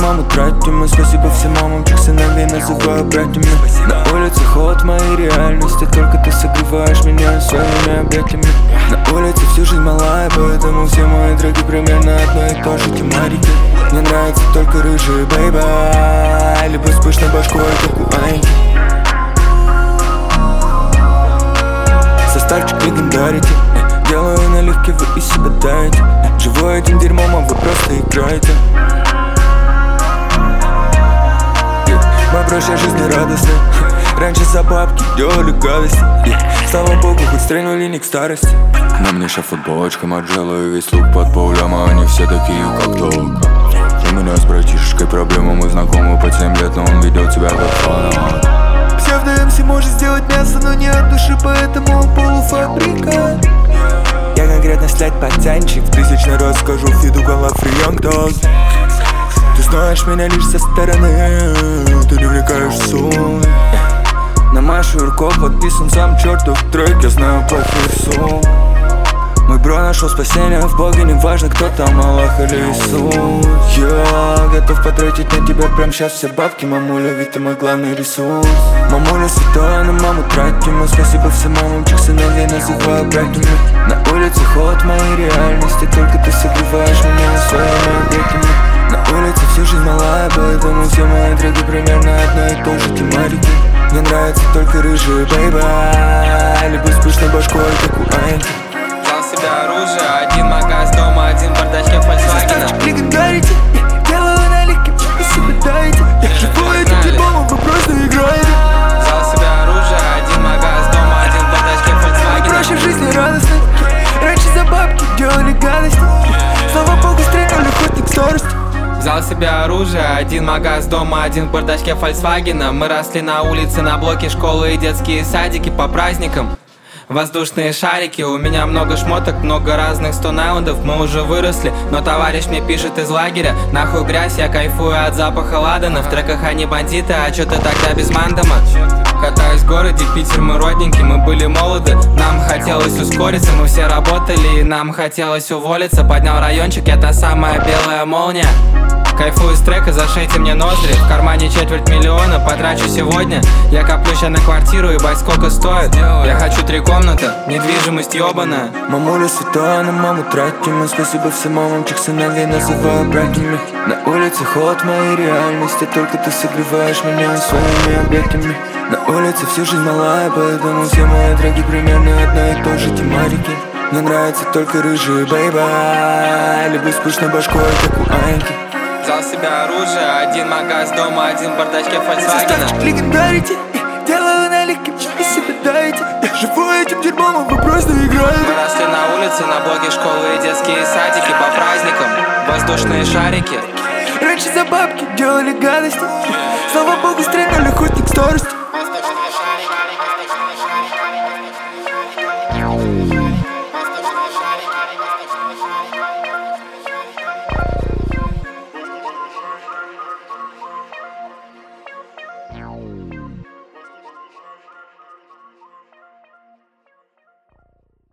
маму тратим. И спасибо всем мамам, чьих сыновей называю братьями. На улице холод моей реальности, только ты согреваешь меня своими объятиями. На улице всю жизнь малая, поэтому все мои дороги примерно одно и то же тематики. Мне нравится только рыжие, бейба, либо с пышной башкой, как у Аньки. Составчик легендарити, делаю наливки, вы из себя даете. Живу этим дерьмом, а вы просто играете. Моя прошлая жизнь радостная. Раньше за бабки делали гадости. Слава богу, хоть стрельнули не к старости. На мне шеф футболочка Марджелло и весь лук под полляма. Они все такие, как толк. У меня с братишечкой проблемы, мы знакомы по 7 лет, но он ведет себя как фанат. Псевдо-МС может сделать мясо, но не от души, поэтому он полуфабрикат. Я конкретно слять пацанчик, в тысячный раз скажу фиду голов Young Dog. Ты знаешь меня лишь со стороны, ты не вникаешь в суть. На Машу Юрко подписан сам чертов трек, я знаю плохих сум. Мой бро нашел спасение в Боге, неважно кто там, Аллах или Иисус. Я готов потратить на тебя прям сейчас все бабки, мамуля, ведь ты мой главный ресурс. Мамуля святая, на маму тратим. И спасибо всем мамам, чьих сыновей называю братьями. На улице холод моей реальности, только ты согреваешь меня своими объятиями. На улице всю жизнь малая, поэтому все мои дороги примерно одно и то же тематики. Мне нравится только рыжие, бейба, либо с пышной башкой, как у Аньки. Взял себе оружие, один магаз дома, один в бардачке Volkswagen. Составчик легендарити, делаю наливки, вы себе даете. Я живу этим дерьмом, вы просто играете. Взял себе оружие, один магаз дома, один в бардачке Volkswagen. Проще в жизни радостно. Раньше за бабки делали гадости. Слава богу, стрельнули хоть не к старости. Взял себе оружие, один магаз дома, один в бардачке Volkswagen. Мы росли на улице, на блоке школы и детские садики по праздникам. Воздушные шарики, у меня много шмоток, много разных стонаундов. Мы уже выросли, но товарищ мне пишет из лагеря: нахуй грязь, я кайфую от запаха ладана. В треках они бандиты, а чё ты тогда без мандама? Катаюсь в городе, Питер мы родненький, мы были молоды. Нам хотелось ускориться, мы все работали, и нам хотелось уволиться. Поднял райончик, я та самая белая молния. Кайфую с трека, зашейте мне ноздри. В кармане 250 000 потрачу сегодня. Я коплю ща на квартиру, ебать сколько стоит. Я хочу 3 комнаты, недвижимость ёбаная. Мамуля святая, на маму тратим. И спасибо всем мамам, чьих сыновей называю братьями. На улице холод моей реальности, только ты согреваешь меня своими объятиями. На улице всю жизнь малая, поэтому все мои дороги примерно одно и то же тематики. Мне нравится только рыжие, бейба, либо с пышной башкой, как у Аньки. Взял себе оружие, один магаз дома, один в бардачке Volkswagen. Составчик легендарити, делаю наливки, вы себе даете. Я живу этим дерьмом, а вы просто играете. Мы росли на улице, на блоке школы и детские садики по праздникам. Воздушные шарики. Раньше за бабки делали гадости. Слава богу, стрельнули хоть не к старости.